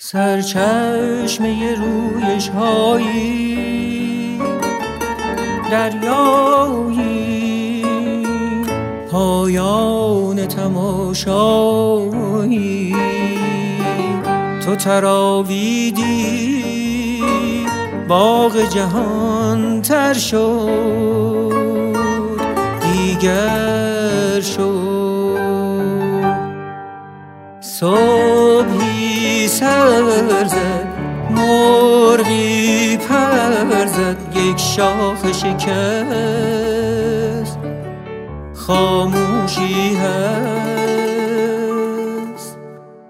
سرچشمه رویش هایی، دریایی، پایان تماشایی. تو تراویدی باغ جهان تر شد، دیگر شد. صبحی سر زد، مرغی پر زد، یک شاخ شکست، خاموشی هست.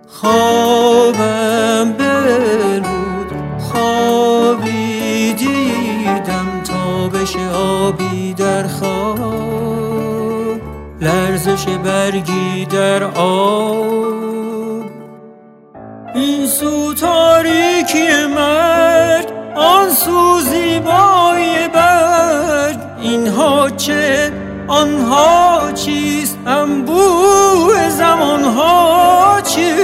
خوابم بربود، خوابی دیدم، تابش آبی در خواب، لرزش برگی در آب. این سو تاریکی مرگ، آن سو زیبایی برگ، اینها چه آنها چیست، انبوه زمانها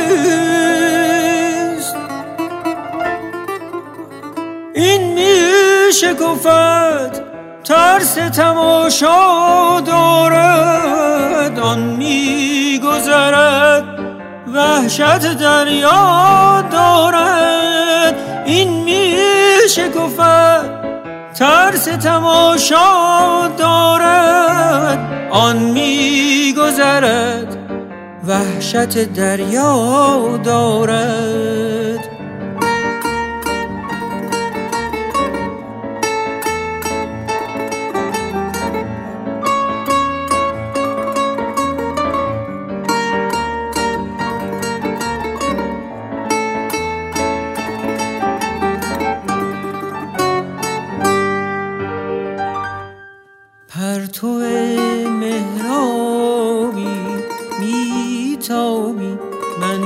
چیست. این میشکفد ترس تماشا دارد، آن میگذرد وحشت دریا دارد. این میشکفد ترس تماشا دارد، آن میگذرد وحشت دریا دارد. پرتو مهرابی میتابی، من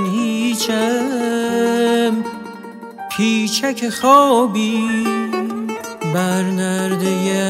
هیچم پیچک خوابی بر نرده